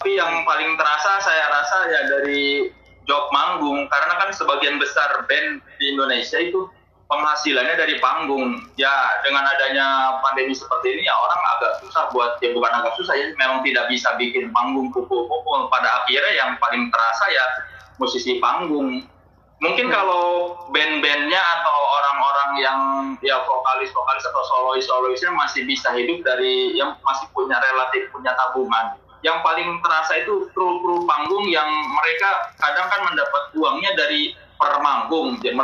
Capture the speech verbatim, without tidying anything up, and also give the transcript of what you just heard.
Tapi yang paling terasa saya rasa ya dari job manggung, karena kan sebagian besar band di Indonesia itu penghasilannya dari panggung. Ya dengan adanya pandemi seperti ini ya orang agak susah buat, ya bukan agak susah ya, memang tidak bisa bikin panggung pukul-pukul. Pada akhirnya yang paling terasa ya musisi panggung. Mungkin kalau band-bandnya atau orang-orang yang ya vokalis-vokalis atau solois-soloisnya masih bisa hidup dari yang masih punya relatif punya tabungan. Yang paling terasa itu kru-kru panggung yang mereka kadang kan mendapat uangnya dari per manggung.